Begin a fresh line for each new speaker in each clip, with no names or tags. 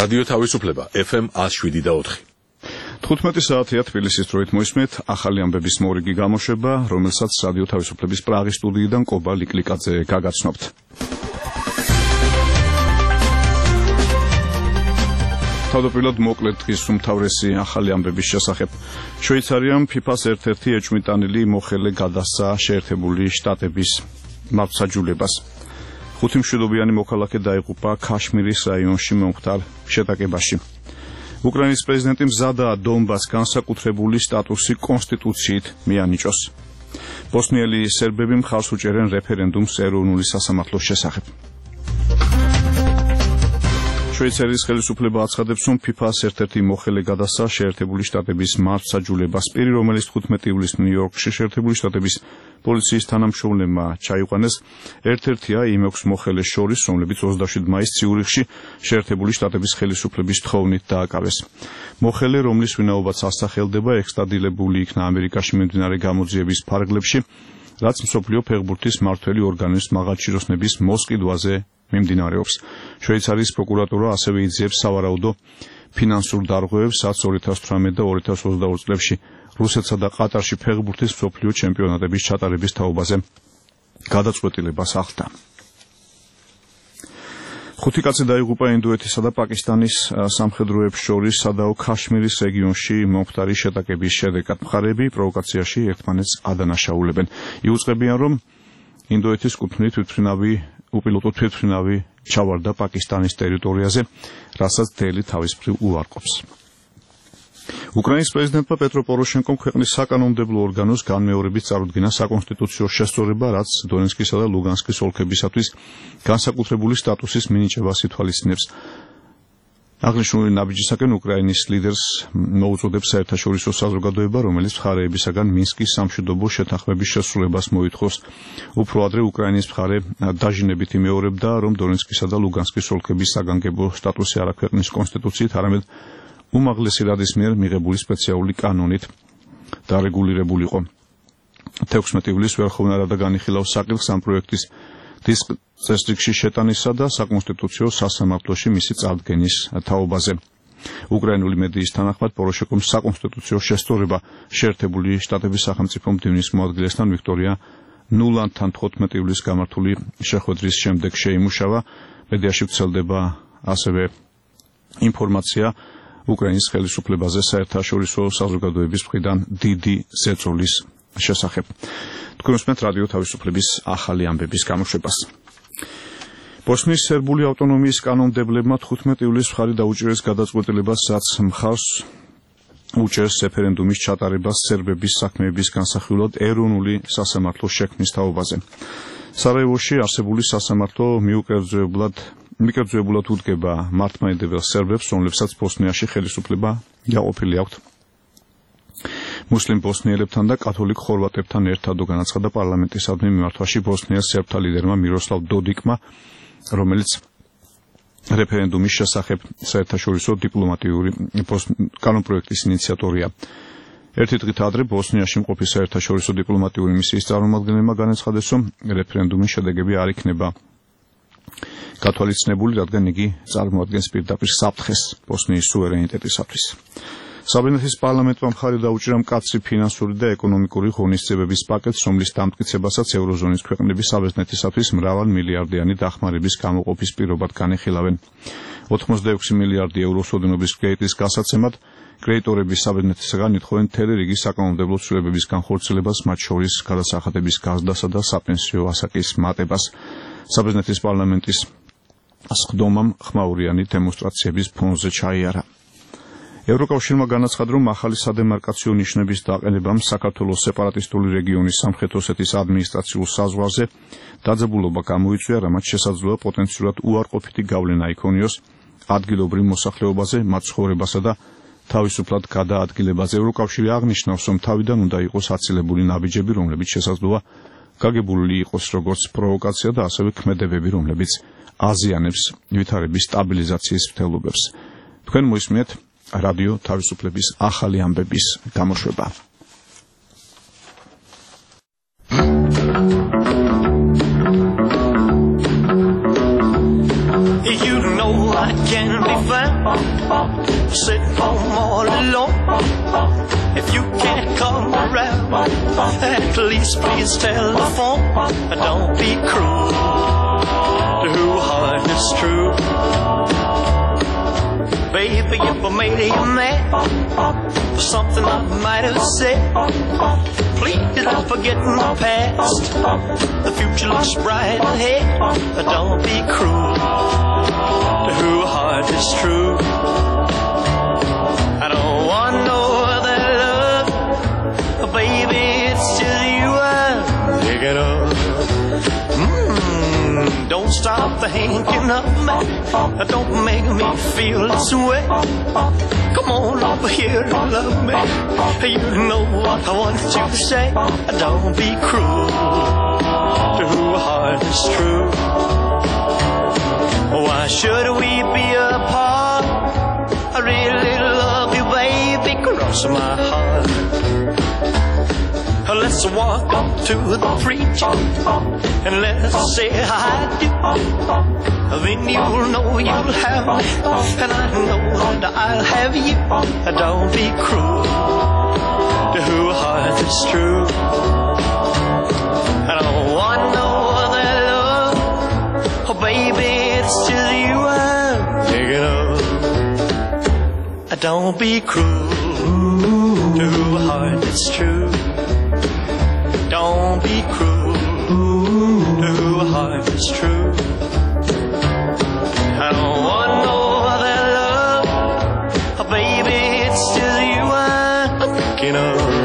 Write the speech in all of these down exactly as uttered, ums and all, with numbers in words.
რადიო თავისუფლება ეფ ემ one oh seven და four.
თხუთმეტი საათია თბილისის დროით მოისმენთ ახალი ამბების მორიგი გამოშვება, რომელსაც რადიო თავისუფლების პრაღის სტუდიიდან კობა ლიკლიკაძე გაგაცნობთ. თავდაპირველად მოკლედ დღის უმთავრესი ახალი ამბების შესახებ. შვეიცარიამ ფიფას ერთ-ერთი ეჭვმიტანილი მოხელე გადასცა შეერთებული შტატების მართლმსაჯულებას. ხუთი მშვიდობიანი მოქალაქე დაიღუპა ქაშმირის რაიონში მომხდარ შეტაკებაში. უკრაინის პრეზიდენტი მზადაა დონბასს განსაკუთრებული სტატუსი კონსტიტუციით მიანიჭოს. ბოსნიელი სერბები მხარს უჭერენ რეფერენდუმს ეროვნული სასამართლოს შესახებ. შვეიცარიის ხელისუფლება აცხადებს, რომ ფიფას ერთ-ერთი მოხელე გადასცა შეერთებული შტატების მართლმსაჯულებას. პირი, რომელიც თხუთმეტი ივლისს ნიუ-იორკში შეერთებული შტატების პოლიციის თანამშრომლებმა ჩაიყვანეს, ერთ-ერთია იმ ექვს მოხელეს შორის, რომლებიც ოცდაშვიდი მაისს ციურიხში შეერთებული შტატების ხელისუფლების თხოვნით დააკავეს. მოხელე, რომლის ვინაობაც ასახელდება, ექსტრადირებული იქნა ამერიკაში მიმდინარე გამოძიების ფარგლებში, რაც მსოფლიო ფეხბურთის მმართველი ორგანოს მაღალჩინოსნების მოსყიდვაზე მიმდინარეობს. შვეიცარიის პროკურატურა ასევე იძიებს სავარაუდო ფინანსურ დარღვევებს, რაც ორი ათას თვრამეტ და ორი ათას ოცდაორი წლებში რუსეთსა და ყატარში ფეხბურთის მსოფლიო ჩემპიონატების ჩატარების თაობაზე გადაწყვეტილებას ახლდა. ხუთი კაცი დაიღუპა ინდოეთისა და პაკისტანის სამხედროებს შორის სადაო ქაშმირის რეგიონში მომხდარი შეტაკების შედეგად. მხარეები პროვოკაციაში ერთმანეთს ადანაშაულებენ. იუწყებიან, რომ ინდოეთის კუთვნილი თვითმფრინავი უპილოტო თვითმფრინავი ჩავარდა პაკისტანის ტერიტორიაზე, რასაც დელი თავისუფლად უარყოფს. უკრაინის პრეზიდენტმა პეტრო პოროშენკომ ქვეყნის საკანონმდებლო ორგანოს განმეორებით წარუდგინა საკონსტიტუციო შესწორება, რაც დონეცკისა და ლუგანსკის ოლქებისათვის განსაკუთრებული სტატუსის მინიჭებას ითვალისწინებს. აღნიშნული ნაბიჯისაკენ უკრაინის ლიდერს მოუწოდებს საერთაშორისო საზოგადოება, რომელიც მხარეებისაგან მინსკის სამშვიდობო შეთანხმების შესრულებას მოითხოვს. უფრო ადრე უკრაინის მხარე დაჟინებით იმეორებდა, რომ დონეცკისა და ლუგანსკის ოლქების საგანგებო სტატუსი არა ქვეყნის კონსტიტუციით, არამედ უმაღლესი რადის მიერ მიღებული სპეციალური კანონით დარეგულირებულიყო. თექვსმეტი ივლისს ვერხოვნა რადა განიხილავს საკითხს ამ პროექტის წესრიგში შეტანისა და საკონსტიტუციო სასამართლოში მისი წარდგენის თაობაზე. უკრაინული მედიის თანახმად პოროშენკომ საკონსტიტუციო შესწორება შეერთებული შტატების სახელმწიფო მდივნის მოადგილესთან ვიქტორია ნულანთან თხუთმეტი ივლისს გამართული შეხვედრის შემდეგ შეიმუშავა. მედიაში ვრცელდება ასევე ინფორმაცია უკრაინის ხელისუფლებაზე საერთაშორისო საზოგადოების მხრიდან დიდი ზეწოლის შესახებ. თქვენ უსმენთ რადიო თავისუფლების ახალი ამბების გამოშვებას. ბოსნიის სერბული ავტონომიის კანონმდებლებმა თხუთმეტი ივლისს მხარი დაუჭირეს გადაწყვეტილებას, რაც მხარს უჭერს რეფერენდუმის ჩატარებას სერბების საქმეების განსახილვად ეროვნული სასამართლოს შექმნის თაობაზე. სარაევოში არსებული სასამართლო მიუკერძოებლად მიკერძოებულად უდგება მართლმადიდებელ სერბებს, რომლებსაც ბოსნიაში ხელისუფლება გაყოფილი აქვთ. მუსლიმ ბოსნიელებთან და კათოლიკ ხორვატებთან ერთად განაცხადა პარლამენტისადმი მიმართვაში ბოსნიას სერბთა ლიდერმა მიროსლავ დოდიკმა, რომელიც რეფერენდუმის შესახებ საერთაშორისო დიპლომატიური კანონპროექტის ინიციატორია. ერთი დღით ადრე ბოსნიაში მყოფი საერთაშორისო დიპლომატიური მისიის წარმომადგენლებმა განაცხადეს, რომ რეფერენდუმის შედეგები არ იქნება გათვალისწინებული, რადგან იგი წარმოადგენს პირდაპირ საფრთხეს ბოსნიის სუვერენიტეტისათვის. საბინეთის პარლამენტმა მხარი დაუჭირა მკაცრი ფინანსური და ეკონომიკური ღონისძიებების პაკეტს, რომლის დამტკიცებასაც ევროზონის ქვეყნები საბერძნეთისათვის მრავალ მილიარდიანი დახმარების გამოყოფის პირობად განიხილავენ. ოცდაექვსი მილიარდი ევროს ოდენობის კრედიტის გასაცემად კრედიტორები საბერძნეთისაგან ითხოვენ მთელი რიგი საკანონმდებლო ცვლილებების განხორციელებას, მათ შორის გადასახადების გაზრდასა და საპენსიო ასაკის მატებას. საბერძნეთის პარლამენტის სხდომამ ხმაურიანი დემონსტრაციების ფონზე ჩაიარა. ევროკავშირმა განაცხადა, რომ ახალი სადემარკაციო ნიშნების დაყენებამ საქართველოს სეპარატისტული რეგიონის სამხრეთ ოსეთის ადმინისტრაციულ საზღვარზე დაძაბულობა გამოიწვია, რამაც შესაძლოა პოტენციურად უარყოფითი გავლენა იქონიოს ადგილობრივ მოსახლეობაზე, მათ ცხოვრებასა და თავისუფლად გადაადგილებაზე. ევროკავშირი აღნიშნავს, რომ თავიდან უნდა იყოს აცილებული ნაბიჯები, რომლებიც შესაძლოა გაგებული იყოს როგორც პროვოკაცია და ასევე ქმედებები, რომლებიც აზიანებს ვითარების სტაბილიზაციის მცდელობებს. თქვენ მოისმენთ რადიო თავისუფლების ახალი ამბების გამოშვება.
You know I can be found At least please telephone. Don't be cruel to who heart is true. Baby, if I made you mad for something I might have said, please don't forget my past. The future looks bright ahead. Don't be cruel to who heart is true. I don't want no other love, baby, it's just you I'm thinking of. Mm, don't stop thinking of me. Don't make me feel this way. Come on over here and love me. You know what I want you to say. Don't be cruel to who heart is true. Why should we be apart? I really love you, baby, cross my heart. Let's walk up to the preacher and let's say I do. Then you'll know you'll have me, and I know that I'll have you. Don't be cruel to who heart is true. I don't want no other love, oh baby, it's just you I'm thinking of. Don't be cruel to who heart is true. Don't be cruel to who heart is true. I don't want no other love, oh, baby, it's just you I'm thinking of.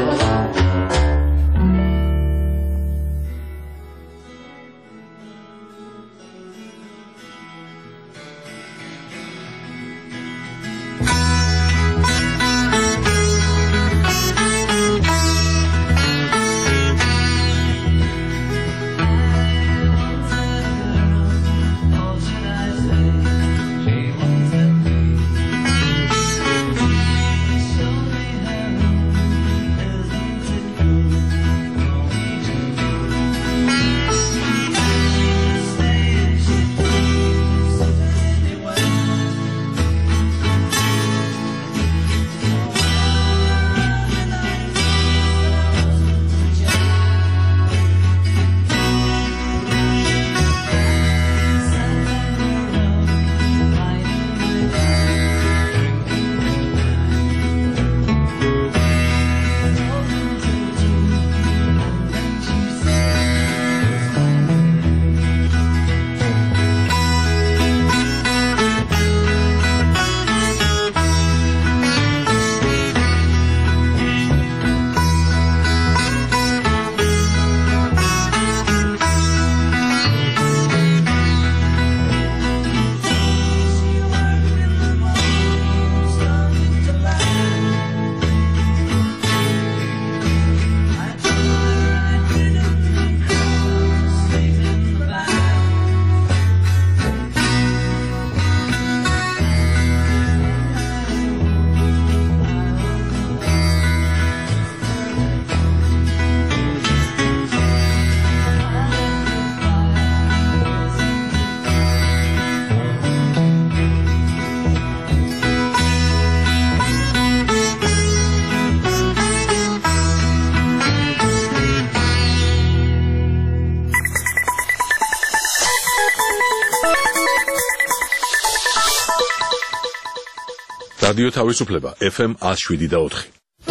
რადიო თავისუფლება F M one oh seven და four.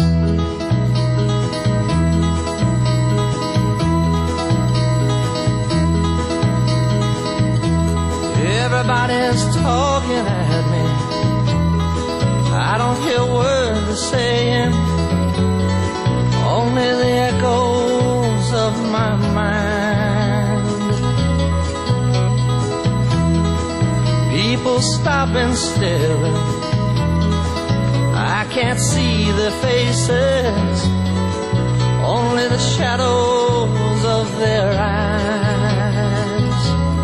Everybody's talking at me. I don't hear words they're saying, only the echoes of my mind. People stop and stare. I can't see their faces, only the shadows of their eyes.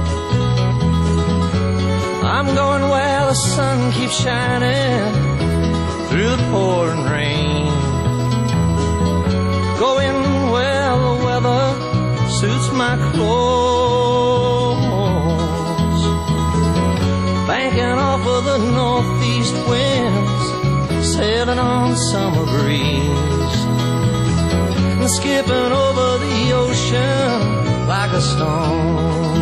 I'm going where the sun keeps shining through the pouring rain, going where the weather suits my clothes, banking off of the northeast winds, sailing on summer breeze, skipping over the ocean like a stone.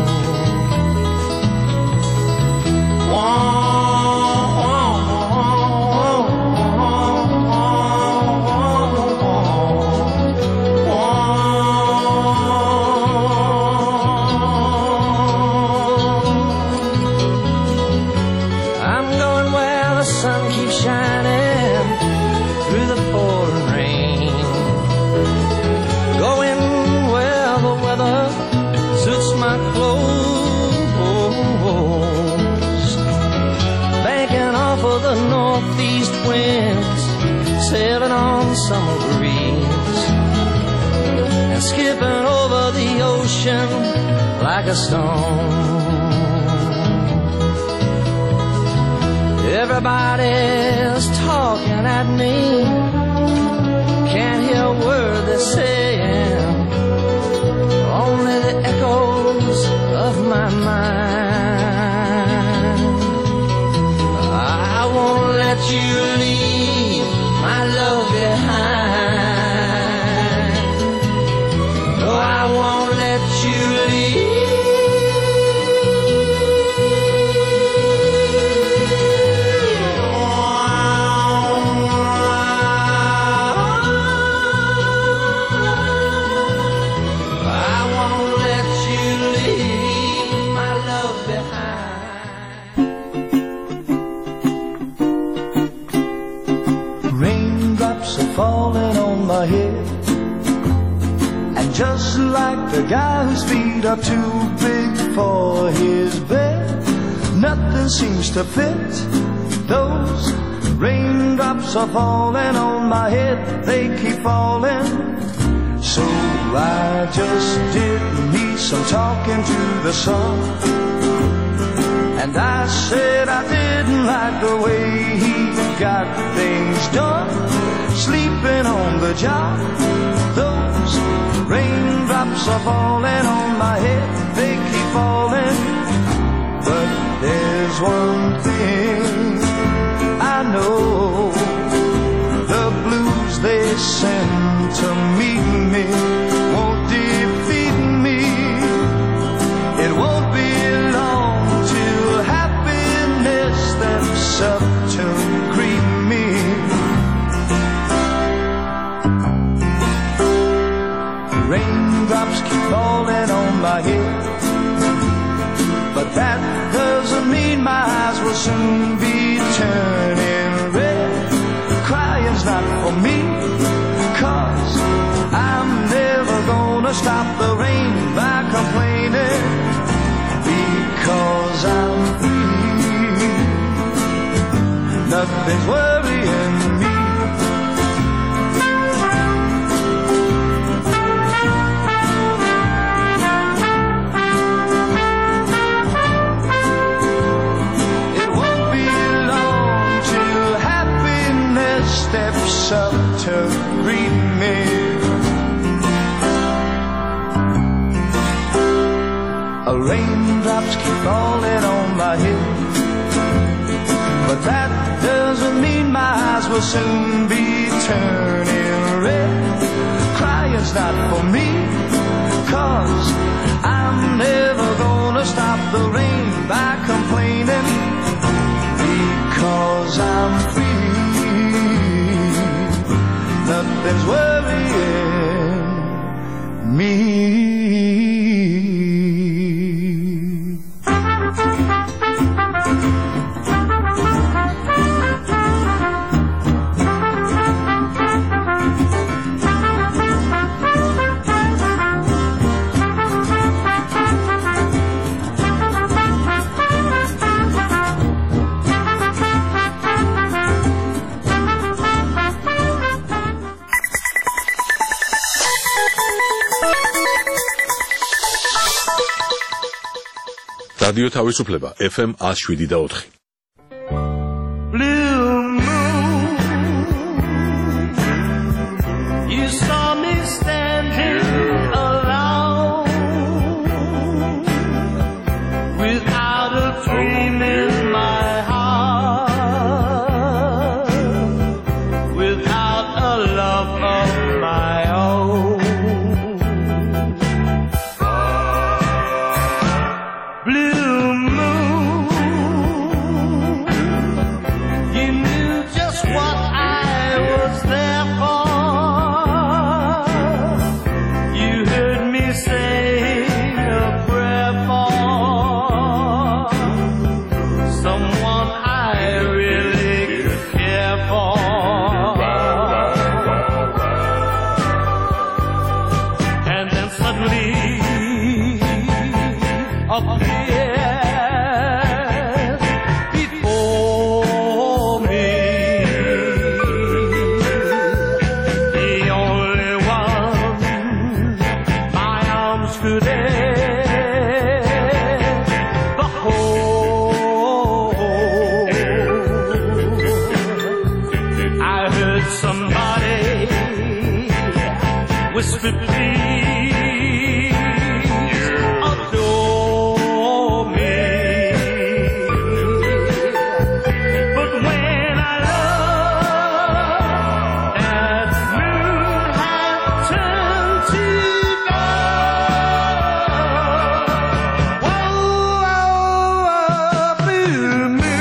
I'm going where the sun keeps shining through the pouring rain. Going where the weather suits my clothes. Banking off of the northeast winds, sailing on summer breeze, and skipping over the ocean like a stone. Everybody's talking at me, can't hear a word they're saying, only the echoes of my mind. I won't let you leave my love behind. No, I won't let you leave.
Falling on my head, and just like the guy whose feet are too big for his bed, nothing seems to fit. Those raindrops are falling on my head, they keep falling. So I just did me some talking to the sun, and I said I didn't like the way he got things done, sleeping on the job. Those raindrops are falling on my head, they keep falling. But there's one thing I know, the blues they send to meet me won't defeat me. It won't be long till happiness steps up to greet me. Raindrops keep falling on my head, but that doesn't mean my eyes will soon be turning red. Crying's not for me, 'cause I'm never gonna stop the rain by complaining, because I'm free. Nothing's worrying me. Steps up to greet me. Raindrops keep falling on my head, but that doesn't mean my eyes will soon be turning red. Crying's not for me, 'cause I'm never gonna stop the rain by complaining, because I'm free. Nothing's worrying me.
რადიო თავისუფლება F M one oh seven და four.
Blue moon, you saw me standing alone, without a dream in my heart, without a love of my own.
appears before me. The only one my arms could ever hold. I heard somebody whisper, please adore me. But when I look, that moon had turned to gold. Whoa, whoa, blue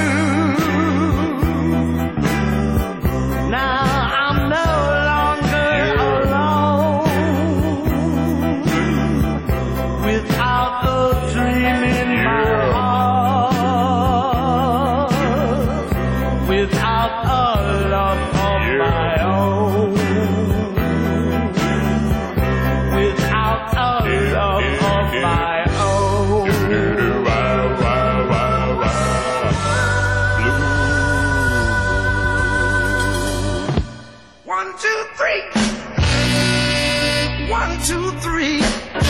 moon. Now I'm no longer alone. Without a dream in my heart, without a love of my own, without a love of my own. One, two, three. One, two, three.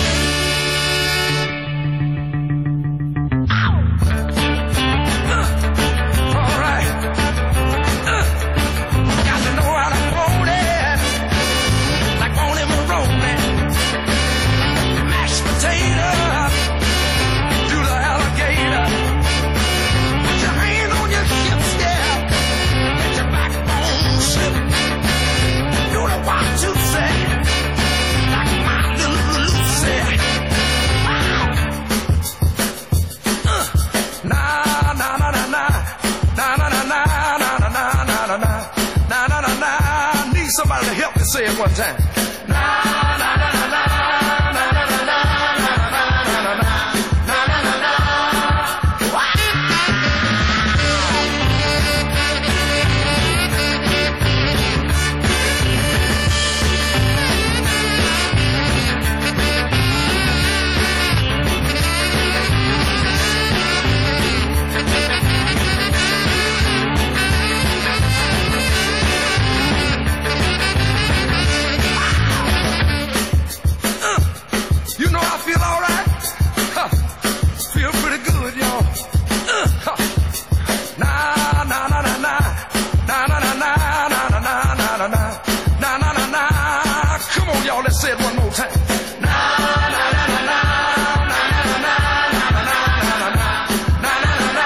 Somebody to help me say it one time. Na na na na na na na na na na na na na. Let's say it one more time. Na na na na na na na na na na na na na.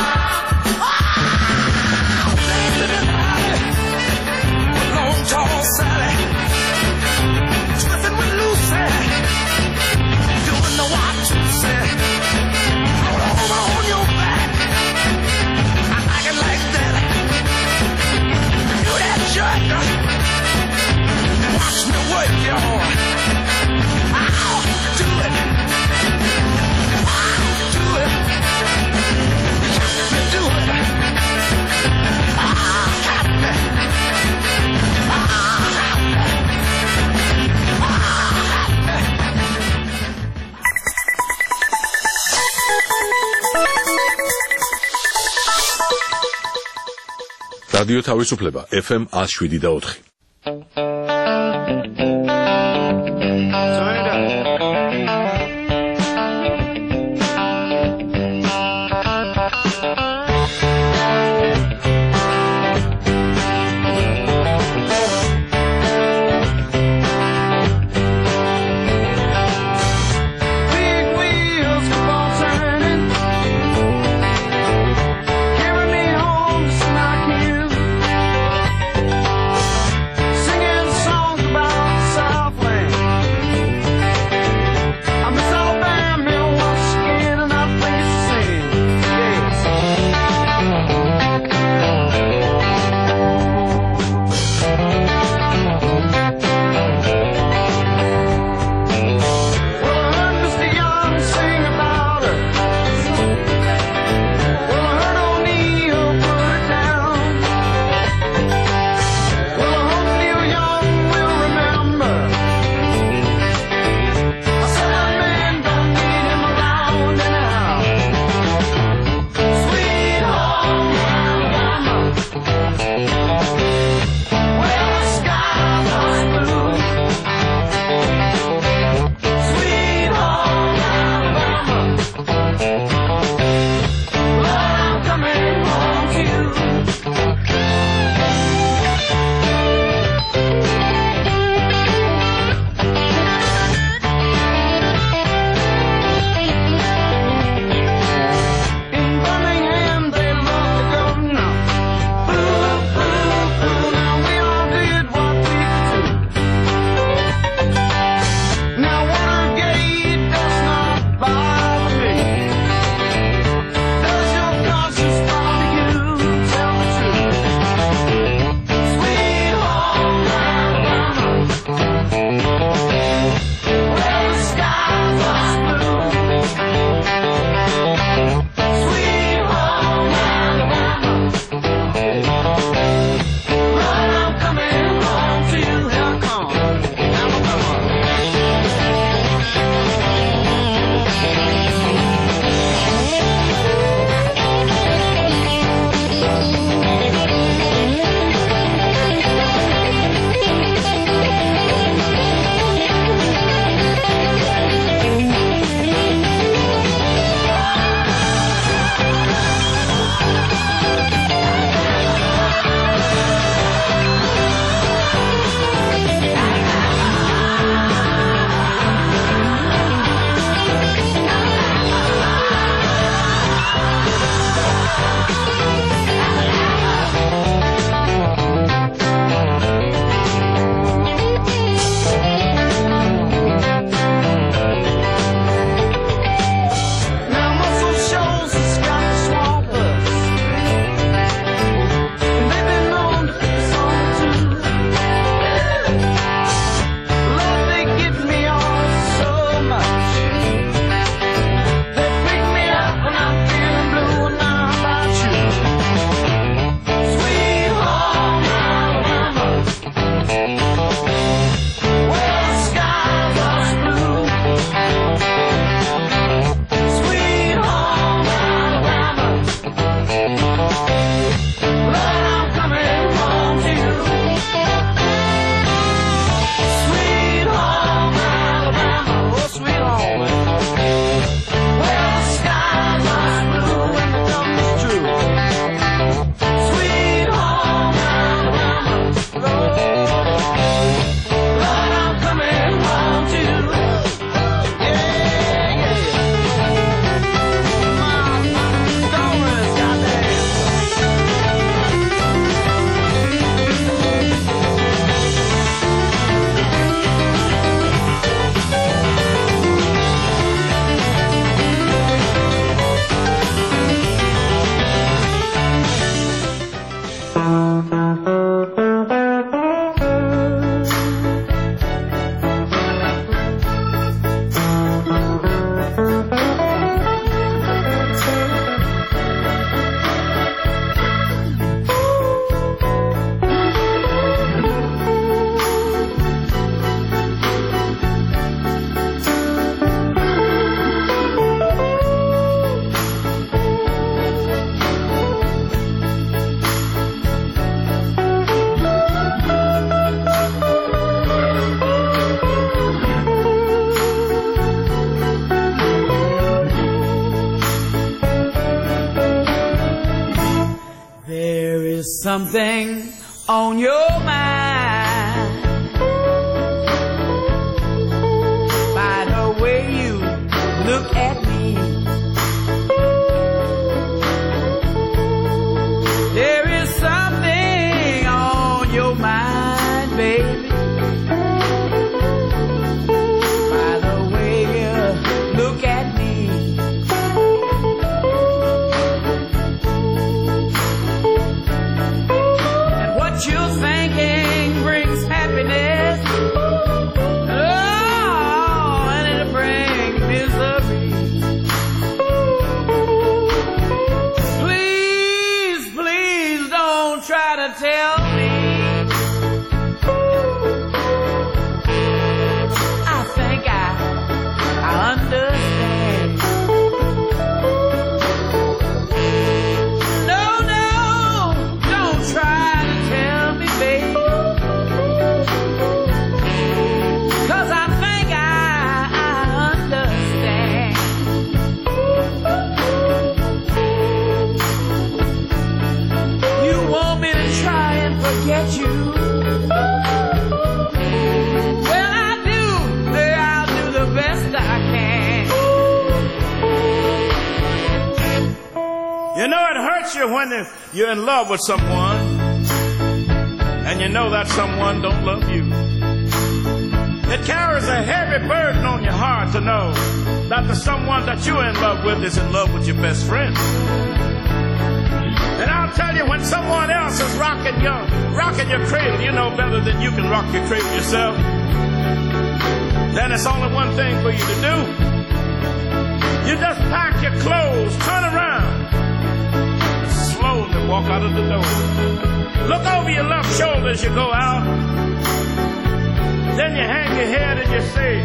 Long tall Sally, twisting with Lucy, doing the what you said. Roll over on your back. I like it like that. Do that jerk. Watch me work, y'all. Ow, do it. Ow, do it. Got me do it. Ah, got me. Ah, got me. Ah, got me.
რადიო თავისუფლება ეფ ემ one oh seven და four.
something on your mind. By the way you look at me, there is something on your mind, baby. By the way you look at me. What you're thinking brings happiness, oh, and it'll bring misery. Please, please don't try to tell me. I think I, I understand. No, no, don't try. Cause I think I, I understand. You want me to try and forget you? Well, I do. I'll do the best I can.
You know, it hurts you when you're in love with someone and you know that someone don't love you. It carries a heavy burden on your heart to know that the someone that you're in love with is in love with your best friend. And I'll tell you, when someone else is rocking your, rocking your cradle, you know better than you can rock your cradle yourself. Then it's only one thing for you to do. You just pack your clothes, turn around, and slowly walk out of the door. Look over your left shoulder as you go out. Then you hang your head and you say,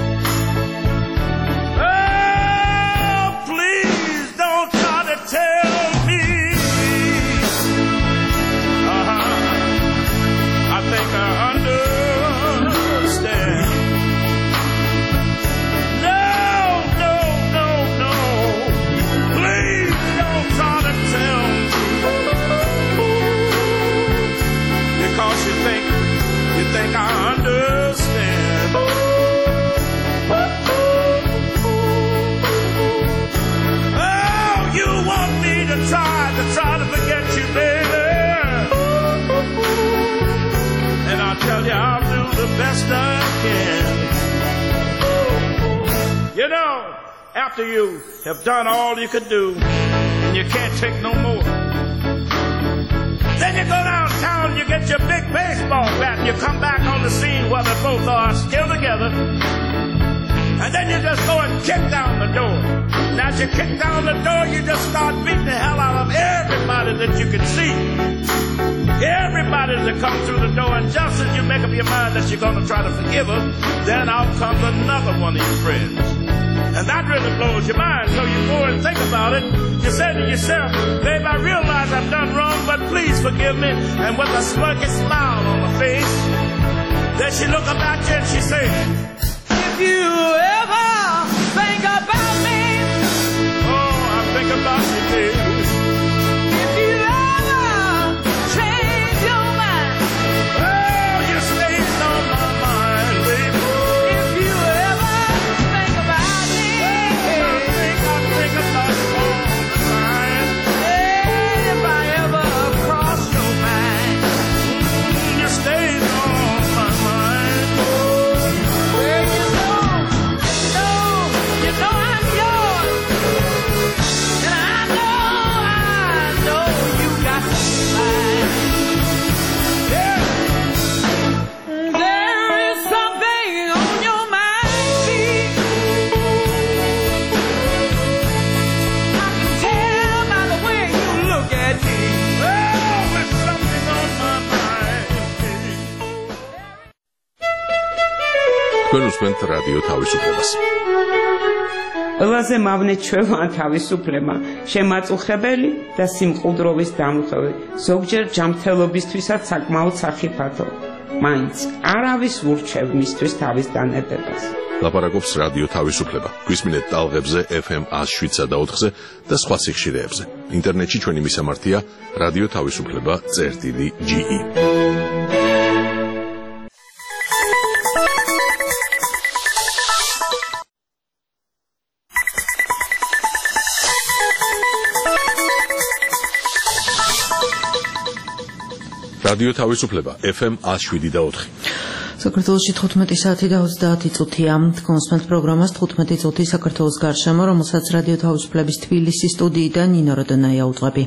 oh, please don't try to tell me. Uh-huh. I think I understand. No, no, no, no. Please don't try to tell me. Because you think, you think I understand. Oh, you want me to try, to try to forget you, baby. And I tell you, I'll do the best I can. You know, after you have done all you could do, and you can't take no more, then you go downtown and you get your big baseball bat and you come back on the scene where they both are still together. And then you just go and kick down the door. And as you kick down the door, you just start beating the hell out of everybody that you can see. Everybody that comes through the door. And just as you make up your mind that you're going to try to forgive her, then out comes another one of your friends. And that really blows your mind. So you go and think about it. You say to yourself, babe, I realize I've done wrong, but please forgive me. And with a smirky smile on her face, then she look up at you and she say,
if you ever think about me,
oh, I think about you, baby.
If you ever change your mind,
oh, you stays on my mind, baby.
If you ever think about me,
I think, I think about you all the time.
hey, if I ever cross your mind,
you stays on my mind.
well, you know, you know, you know I'm yours, and I know, I know you got mine.
Yeah.
There is something on your mind, babe. I can tell by the way you look at me.
Oh, there's something on my mind.
თქვენ უსმენთ რადიო თავისუფლებას.
ყველაზე მავნე ჩვევა თავისუფლება, შემაწუხებელი და სიმყუდროვის დამხევი, ზოგჯერ ჯანმრთელობისთვისაც საკმაოდ სახიფათო. მაინც არავის ურჩევ მისთვის თავის დანებებას.
ლაპარაკობს რადიო თავისუფლება. გვისმინეთ ტალღებზე F M one oh seven და ოთხზე და სხვა სიხშირეებზე. ინტერნეტში ჩვენი მისამართია რადიო თავისუფლება წერტილი G E. რადიო თავისუფლება F M one oh seven და ოთხი.
საქართველოში თხუთმეტი საათი და ოცდაათი წუთია. კონსპენთ პროგრამას თხუთმეტი წუთი საქართველოს გარშემო, რომელსაც რადიო თავისუფლების თბილისის სტუდიიდან ნინო როდონაია უძღვები.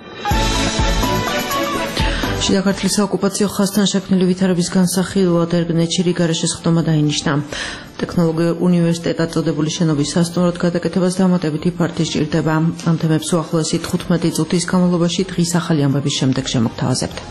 შიდა ქართლის საოკუპაციო ხაზთან შექმნილი ვითარების განსახილვად ერგნეთში რიგარეშე სხდომა დაინიშნა. ტექნოლოგიურ უნივერსიტეტად წოდებული შენობის სასტუმროდ გადაკეთებას დამატებითი ფართი სჭირდება. ამ თემებს უახლოესი თხუთმეტი წუთის განმავლობაში დღის ახალი ამბების შემდეგ შემოგთავაზებთ.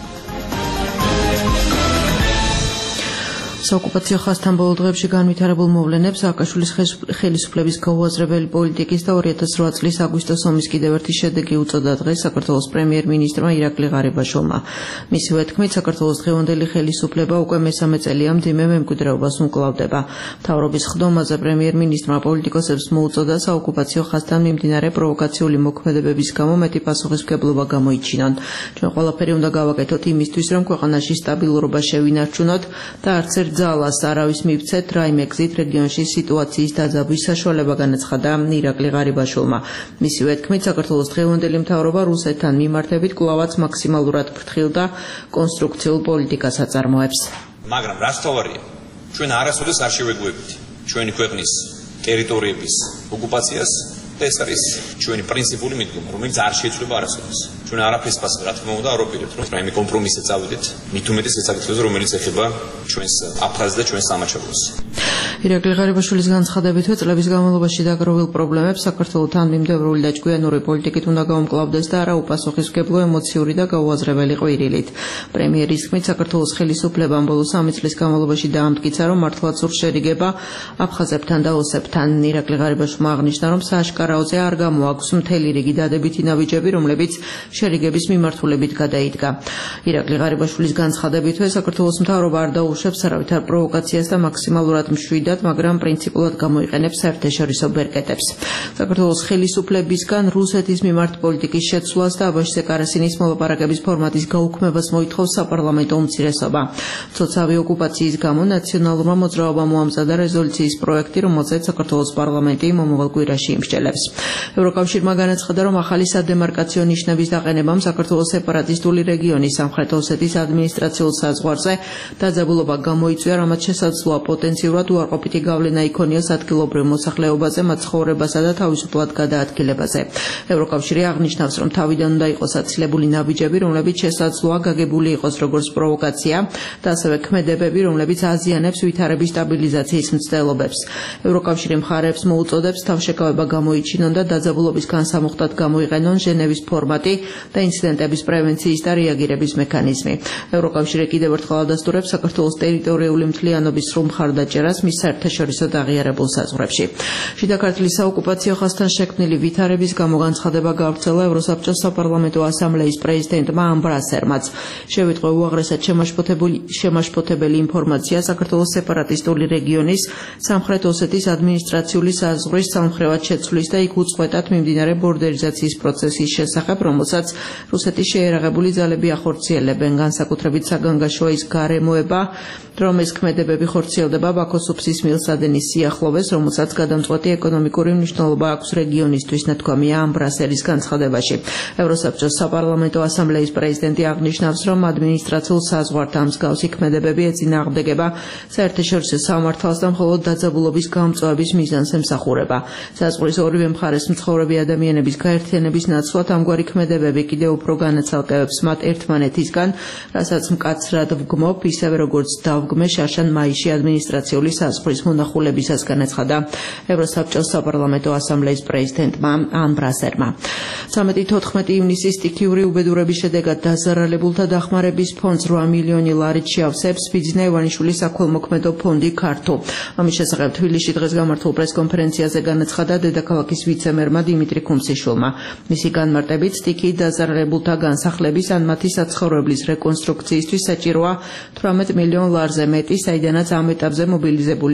საოკუპაციო ხაზთან ბოლო დღეებში განვითარებულ მოვლენებს სააკაშვილის ხელისუფლების გაუაზრებელი პოლიტიკის და ორი ათას რვა წლის აგვისტოს ომის კიდევ ერთი შედეგი უწოდა დღეს საქართველოს პრემიერ-მინისტრმა ირაკლი ღარიბაშვილმა. მისივე თქმით, საქართველოს დღევანდელი ხელისუფლება უკვე მესამე წელია მძიმე მემკვიდრეობას უმკლავდება. მთავრობის ხდომაზე პრემიერ-მინისტრმა პოლიტიკოსებს მოუწოდა საოკუპაციო ხაზთან მიმდინარე პროვოკაციული მოქმედებების გამო მეტი პასუხისმგებლობა გამოიჩინონ. ჩვენ ყველაფერი უნდა გავაკეთოთ იმისთვის, რომ ქვეყანაში სტაბილურობა შევინარჩუნოთ და არც ერთ ძალას არავის მივცეთ რაიმე გზით რეგიონში სიტუაციის დაძაბვის საშუალება განაცხადა ირაკლი ღარიბაშვილმა. მისივე თქმით, საქართველოს დღევანდელი მთავრობა რუსეთთან მიმართებით კვლავაც მაქსიმალურად ფრთხილ და კონსტრუქციულ პოლიტიკას აწარმოებს.
მაგრამ რას თავარია? ჩვენ არასოდეს არ შევეგუებით ჩვენი ქვეყნის ტერიტორიების ოკუპაციას და ეს არის ჩვენი პრინციპული მიდგომა, რომელიც არ შეიცვლება არასოდეს. ჩვენ არაფერს პასუხს რა თქმა უნდა არ ვაპირებთ, რომ რაიმე კომპრომისზე წავიდეთ, მით უმეტეს ეს საკითხებზე, რომელიც ეხება ჩვენს აფხაზს და ჩვენს სამაჩაბლოს.
ირაკლი ღარიბაშვილის განცხადებითვე წლების განმავლობაში დაგროვილ პრობლემებს საქართველოს თანმიმდევრული და ჭკვიანური პოლიტიკით უნდა გაუმკლავდეს და არა უპასუხისმგებლო ემოციური და გაუაზრებელი ყვირილით. პრემიერის თქმით, საქართველოს ხელისუფლებამ ბოლო სამი წლის განმავლობაში დაამტკიცა, რომ მართლაც სურს შერიგება აფხაზებთან და ოსებთან. ირაკლი ღარიბაშვილმა აღნიშნა, რომ სააშკარაოზე არ გამოაქვს მთელი რიგი დადებითი ნაბიჯები, რომლებიც შერიგების მიმართულებით გადაიდგა. ირაკლი ღარიბაშვილის განცხადებითვე საქართველოს მთავრობა არ დაუშვებს არავითარ პროვოკაციას და მაქსიმალურად მშვიდად, მაგრამ პრინციპულად გამოიყენებს საერთაშორისო ბერკეტებს. საქართველოს ხელისუფლებისგან რუსეთის მიმართ პოლიტიკის შეცვლას და აბაშიძე კარასინის მოლაპარაკების ფორმატის გაუქმებას მოითხოვს საპარლამენტო უმცირესობა. მცოცავი ოკუპაციის გამო ნაციონალურმა მოძრაობამ მოამზადა რეზოლუციის პროექტი, რომელზეც საქართველოს პარლამენტი მომავალ კვირაში იმსჯელებს. ევროკავშირმა განაცხადა, რომ ახალი სადემარკაციო ნიშნების დაყენებამ საქართველოს სეპარატისტული რეგიონის სამხრეთ ოსეთის ადმინისტრაციულ საზღვარზე დაძაბულობა გამოიწვია, რამაც შესაძლოა პოტენციურად უარყოფითი გავლენა იქონიოს ადგილობრივ მოსახლეობაზე, მათ ცხოვრებასა და თავისუფლად გადაადგილებაზე. ევროკავშირი აღნიშნავს, რომ თავიდან უნდა იყოს აცილებული ნაბიჯები, რომლებიც შესაძლოა გაგებული იყოს როგორც პროვოკაცია და ასევე ქმედებები, რომლებიც აზიანებს ვითარების სტაბილიზაციის მცდელობებს. ევროკავშირი მხარეებს მოუწოდებს თავშეკავება გამოიჩინონ და დაძაბულობის განსამუხტად გამოიყენონ ჟენევის ფორმატი და ინციდენტების პრევენციის და რეაგირების მექანიზმი. ევროკავშირი კიდევ ერთხელ ადასტურებს საქართველოს ტერიტორიული მთლიანობის სრულ მხარდაჭერას მის საერთაშორისო დაღიარებულ საზღვრებში. შიდა ქართლის საოკუპაციო ხაზთან შექმნილი ვითარების გამო განცხადება გავრცელა ევროსაბჭოს საპარლამენტო ასამბლეის პრეზიდენტმა ამბრასერმაც. შევიტყო უაღრესად შემაშფოთებელი ინფორმაცია საქართველოს სეპარატისტული რეგიონის სამხრეთ ოსეთის ადმინისტრაციული საზღვრის სამხრევად შეცვლის და იქ უწყვეტად მიმდინარე ბორდერიზაციის პროცესის შესახებ, რომელსაც რუსეთის შეერაღებული ძალები ახორციელებენ. განსაკუთრებით საგანგაშოა ის გარემოება, რომ ეს ქმედებები ხორციელდება ბაქოს უბსის მილსადენის სიახლოვეს, რომელსაც გადამწყვეტი ეკონომიკური მნიშვნელობა აქვს რეგიონისთვის, ნათქვამია ამბრასერის განცხადებაში. ევროსაბჭოს საპარლამენტო ასამბლეის პრეზიდენტი აღნიშნავს, რომ ადმინისტრაციულ საზღვართან მსგავსი ქმედებები ეწინააღმდეგება საერთაშორისო სამართალს და მხოლოდ დაძაბულობის გამწვავების მიზანს ემსახურება. საზღვრის ორივე მხარეს მცხოვრები ადამიანების გაერთიანების ნაცვლად ამგვარი ქმედებები კიდევ უფრო განაცალკევებს მათ ერთმანეთისგან, რასაც მკაცრად ვგმობ, ისევე როგორც დავგმე შაშან მაისში ადმინისტრაციული საზღვრის მონახულებისას, განაცხადა ევროსაბჭოს საპარლამენტო ასამბლეის პრეზიდენტმა ამბრასერმა. ცამეტი თოთხმეტი ივნისის სტიქიური უბედურების შედეგად დაზარალებულთა დახმარების ფონდს რვა მილიონი ლარით შეავსებს ბიძინა ივანიშვილის საქველმოქმედო ფონდი ქართო. ამის შესახებ თბილისში დღეს გამართულ პრესკონფერენციაზე განაცხადა დედაქალაქის ვიცე-მერმა დიმიტრი ქუმსიშვილმა. მისი განმარტებით, სტიქიით დაზარალებულთა განსახლების ან მათი საცხოვრებლის რეკონსტრუქციისთვის საჭიროა თვრამეტ მილიონ ლარზე მეტი, საიდანაც ამ ეტაპზე მობილიზებული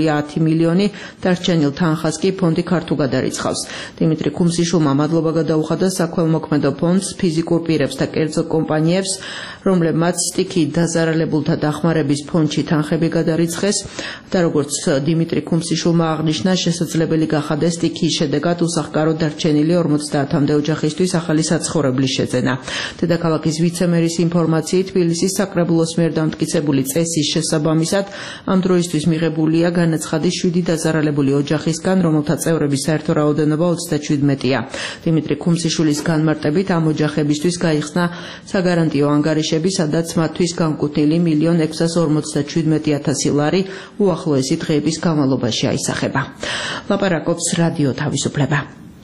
მიღებული ათი მილიონი, დარჩენილ თანხას კი ფონდი ქართულ გადარიცხავს. დიმიტრი ქუმსიშვილმა მადლობა გადაუხადა საქველმოქმედო ფონდს, ფიზიკურ პირებს და კერძო კომპანიებს, რომლებმაც სტიქიით დაზარალებულთა დახმარების ფონდში თანხები გადარიცხეს და როგორც დიმიტრი ქუმსიშვილმა აღნიშნა, შესაძლებელი გახადეს სტიქიის შედეგად უსახკაროდ დარჩენილი ორმოცდაათამდე ოჯახისთვის ახალი საცხოვრებლის შეძენა. დედაქალაქის ვიცემერის ინფორმაციით, თბილისის საკრებულოს მიერ დამტკიცებული წესის შესაბამისად ამ დროისთვის მიღებულია განაცხადი შვიდი დაზარალებული ოჯახისგან, რომელთა წევრების საერთო რაოდენობა ოცდაჩვიდმეტია. დიმიტრი ქუმსიშვილის განმარტებით ამ ოჯახებისთვის გაიხსნა საგარანტიო ანგარიშები, სადაც მათთვის განკუთვნილი მილიონ ექვსას ორმოცდაჩვიდმეტი ათასი ლარი უახლოესი დღეების განმავლობაში აისახება. ლაპარაკობს რადიო თავისუფლება.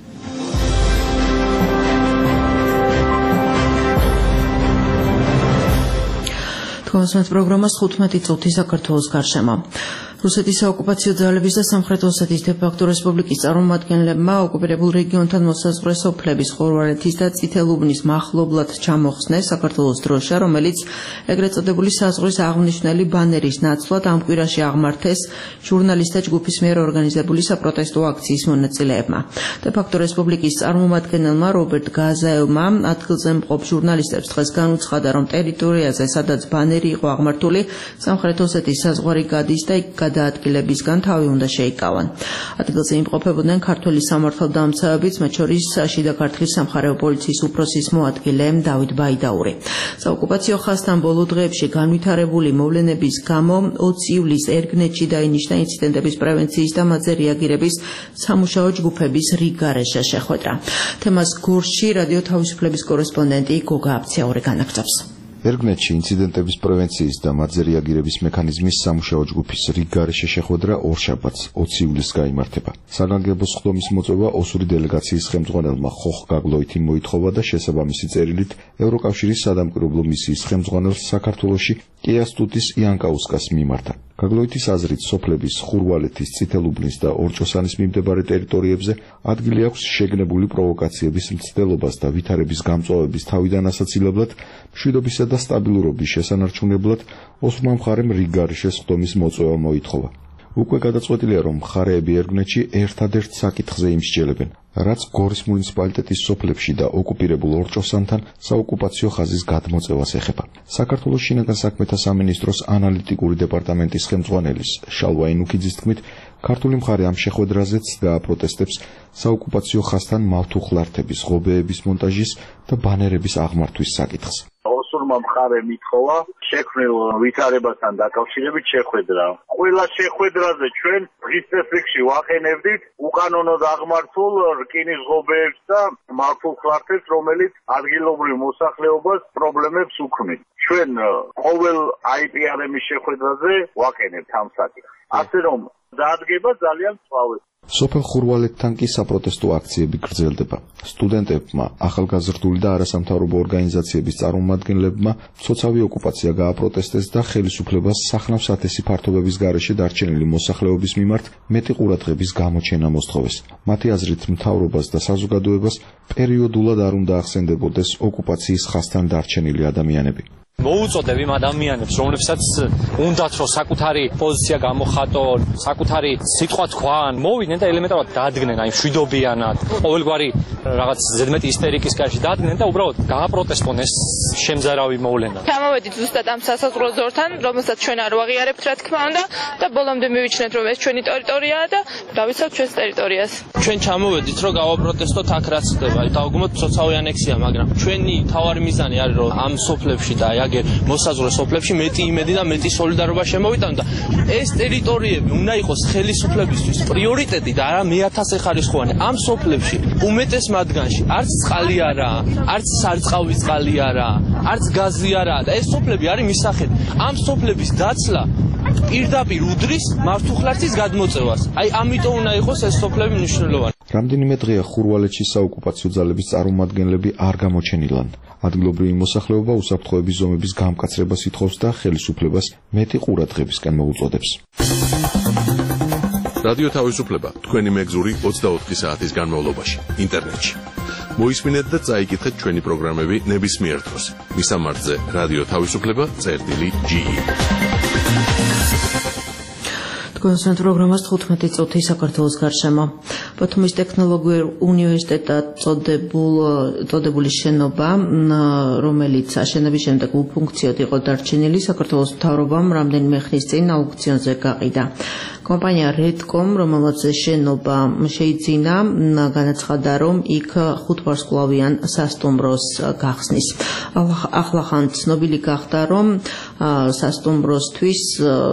თქვენს პროგრამას თხუთმეტი წუთი საქართველოს გარშემო. რუსეთის საოკუპაციო ძალების და სამხრეთ ოსეთის დე-ფაქტო რესპუბლიკის წარმომადგენლებმა ოკუპირებულ რეგიონთან მოსაზღვრე სოფლების ხორვალეთის და წითელუბნის მახლობლად ჩამოხსნეს საქართველოს დროშა, რომელიც ეგრეთ წოდებული საზღვრის აღმნიშვნელი ბანერის ნაცვლად ამ კვირაში აღმართეს ჟურნალისტთა ჯგუფის მიერ ორგანიზებული საპროტესტო აქციის მონაწილეებმა. დე-ფაქტო რესპუბლიკის წარმომადგენელმა რობერტ გაზაევმა ადგილზე მყოფ ჟურნალისტებს დღეს განუცხადა, რომ ტერიტორიაზე, სადაც ბანერი იყო აღმართული, სამხრეთ ოსეთის საზღვარი გადის და გადაადგილებისგან თავი უნდა შეიკავან. ადგილზე იმყოფებოდნენ ქართველი სამართალდამცავებიც, მათ შორის შიდა ქართლის სამხარეო პოლიციის უფროსის მოადგილე დავით ბაიდაური. საოკუპაციო ხაზთან ბოლო დღეებში განვითარებული მოვლენების გამო ოცი ივლისს ერგნეთში დაინიშნა ინციდენტების პრევენციის და მათზე რეაგირების სამუშაო ჯგუფების რიგგარეშე შეხვედრა. თემას გორში რადიო თავისუფლების კორესპონდენტი გოგა აფციაური განაგრძობს.
ერგნეთში ინციდენტების პრევენციის და მათზე რეაგირების მექანიზმის სამუშაო ჯგუფის რიგგარეშე შეხვედრა ორშაბათს ოცი ივლისს გაიმართება. საგანგებო სხდომის მოწვევა ოსური დელეგაციის ხელმძღვანელმა ხოხ გაგლოითიმ მოითხოვა და შესაბამისი წერილით ევროკავშირის სადამკვირვებლო მისიის ხელმძღვანელს საქართველოში კეასტუტის იანკაუსკას მიმართა. გაგლოითის აზრით, სოფლების ხურვალეთის, წითელუბნის და ორჭოსანის მიმდებარე ტერიტორიებზე ადგილი აქვს შეგნებული პროვოკაციების მცდელობას და ვითარების გამწვავების თავიდან ასაცილებლად, მშვიდობისა და სტაბილურობის შესანარჩუნებლად ოსურმა მხარემ რიგგარეშე სხდომის მოწვევა მოითხოვა. უკვე გადაწყვეტილია, რომ მხარეები ერგნეთში ერთადერთ საკითხზე იმსჯელებენ, რაც გორის მუნიციპალიტეტის სოფლებში და ოკუპირებულ ორჭოსანთან საოკუპაციო ხაზის გადმოწევას ეხება. საქართველოს შინაგან საქმეთა სამინისტროს ანალიტიკური დეპარტამენტის ხელმძღვანელის შალვა ინუქიძის თქმით, ქართული მხარე ამ შეხვედრაზეც დააპროტესტებს საოკუპაციო ხაზთან მავთუხლართების, ღობეების მონტაჟის და ბანერების აღმართვის საკითხს.
ოსურმა მხარემ ითხოვა შექმნილ ვითარებასთან დაკავშირებით შეხვედრა. ყველა შეხვედრაზე ჩვენ დღის წესრიგში ვაყენებდით უკანონოდ აღმართულ რკინის ღობეებს და მავთუხლართებს, რომელიც ადგილობრივ მოსახლეობას პრობლემებს უქმნის. ჩვენ ყოველ აი პი არ ემის შეხვედრაზე ვაყენებთ ამ საკითხს. ასე რომ დაადგება ძალიან სწავეთ.
სოფელ ხურვალეთთან კი საპროტესტო აქციები გრძელდება. სტუდენტებმა, ახალგაზრდული და არასამთავრობო ორგანიზაციების წარმომადგენლებმა მცოცავი ოკუპაცია გააპროტესტეს და ხელისუფლებას სახნავ-სათესი ფართობების გარეშე დარჩენილი მოსახლეობის მიმართ მეტი ყურადღების გამოჩენა მოსთხოვეს. მათი აზრით, მთავრობას და საზოგადოებას პერიოდულად არ უნდა ახსენდებოდეს ოკუპაციის ხაზთან დარჩენილი ადამიანები.
მოუწოდებ იმ ადამიანებს, რომლებსაც უნდათ რომ საკუთარი პოზიცია გამოხატონ, საკუთარი სიტყვა თქვან, მოვიდნენ და ელემენტარულად დადგნენ, აი მშვიდობიანად, ყოველგვარი რაღაც ზედმეტი ისტერიკის კარში დადგნენ და უბრალოდ გააპროტესტონ ეს შემზარავი მოვლენა.
გამოვედით ზუსტად ამ სასაზღვრო ზორთან, რომელსაც ჩვენ არ ვაღიარებთ, რა თქმა უნდა, და ბოლომდე მივიჩნეთ, რომ ეს ჩვენი ტერიტორიაა და დავიცავთ ჩვენს ტერიტორიას.
ჩვენ ჩამოვედით, რომ გავაპროტესტოთ აქ რაც ხდება, დავგმოთ მცოცავი ანექსია, მაგრამ ჩვენი თავარი მიზანი არის, რომ ამ სოფლებში და აი მოსაზღვრე სოფლებში მეტი იმედი და მეტი სოლიდარობა შემოვიტანოთ და ეს ტერიტორიები უნდა იყოს ხელისუფლებისთვის პრიორიტეტი და არა მეათასე ხარისხოვანი. ამ სოფლებში უმეტეს მათგანში არც წყალი არაა, არც სარწყავი წყალი არაა, არც გაზი არაა და ეს სოფლები არის მისახები. ამ სოფლების დაცლა პირდაპირ უდრის მართუხლართის გადმოწევას. აი ამიტომ უნდა იყოს ეს სოფლები მნიშვნელოვანი.
რამდენიმე დღეა ხურვალეთში საოკუპაციო ძალების წარმომადგენლები არ გამოჩენილან. ადგილობრივი მოსახლეობა უსაფრთხოების ზომების გამკაცრებას ითხოვს და ხელისუფლებას მეტი ყურადღებისკენ მოუწოდებს.
რადიო თავისუფლება თქვენი მეგზური ოცდაოთხი საათის განმავლობაში ინტერნეტში. მოისმინეთ და წაიკითხეთ ჩვენი პროგრამები ნებისმიერ დროს. მისამართზე რადიო თავისუფლება წერტილი ჯი.
Თქვენს პროგრამას თხუთმეტი წუთი საქართველოს გარშემო. ბათუმის ტექნოლოგიურ უნივერსიტეტად წოდებულ წოდებული შენობა, რომელიც აშენების შემდეგ უფუნქციოდ იყო დარჩენილი, საქართველოს მთავრობამ რამდენიმე ხნის წინ აუქციონზე გაყიდა. Kompania Redcom, რომელსაც შენობა შეიძინა, განაცხადა, რომ იქ ხუთვარსკვლავიან სასტუმროს გახსნის. ახლახან ცნობილი გახდა, რომ სასტუმროსთვის